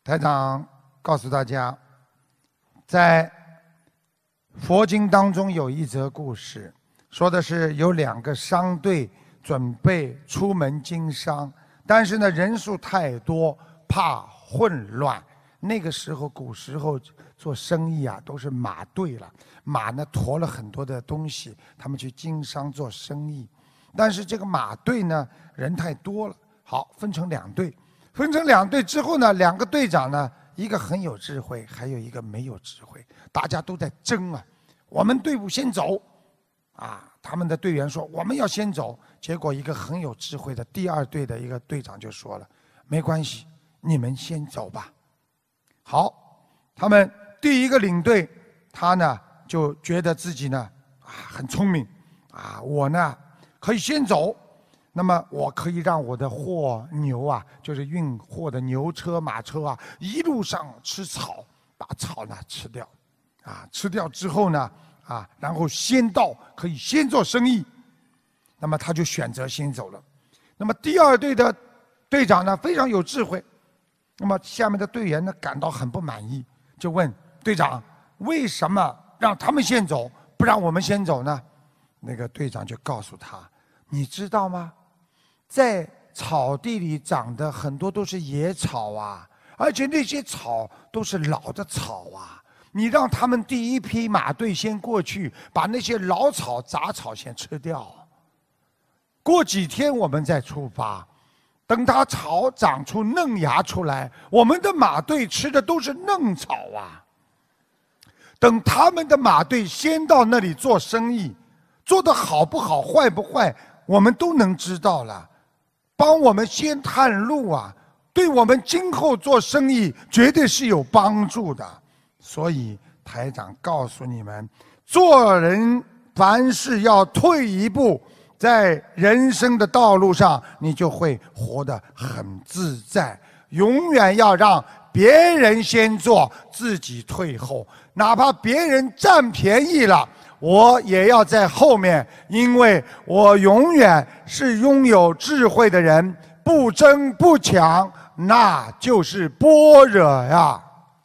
台长告诉大家，在佛经当中有一则故事，说的是有2个商队准备出门经商，但是呢人数太多，怕混乱。那个时候，古时候做生意啊，都是马队了，马呢驮了很多的东西，他们去经商做生意。但是这个马队呢，人太多了，好，分成2队。分成2队之后呢，2个队长呢，一个很有智慧，还有一个没有智慧，大家都在争啊。我们队伍先走，啊，他们的队员说我们要先走。结果一个很有智慧的第2队的一个队长就说了，没关系，你们先走吧。好，他们第1个领队，他呢就觉得自己呢很聪明，我呢可以先走。那么我可以让我的货牛啊，就是运货的牛车、马车啊，一路上吃草，把草呢吃掉，吃掉之后呢，然后先到，可以先做生意。那么他就选择先走了。那么第2队的队长呢非常有智慧，那么下面的队员呢感到很不满意，就问队长：为什么让他们先走，不让我们先走呢？那个队长就告诉他：你知道吗？在草地里长的很多都是野草啊，而且那些草都是老的草啊。你让他们第1批马队先过去，把那些老草、杂草先吃掉。过几天我们再出发，等它草长出嫩芽出来，我们的马队吃的都是嫩草啊。等他们的马队先到那里做生意，做得好不好、坏不坏，我们都能知道了。帮我们先探路啊，对我们今后做生意绝对是有帮助的。所以台长告诉你们，做人凡事要退一步，在人生的道路上你就会活得很自在。永远要让别人先做，自己退后，哪怕别人占便宜了，我也要在后面，因为我永远是拥有智慧的人，不争不抢，那就是般若呀。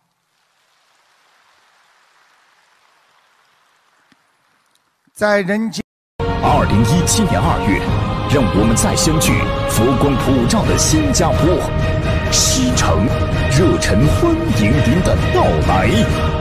在人间 ，2017年2月，让我们再相聚佛光普照的新加坡，西城，热忱欢迎您的到来。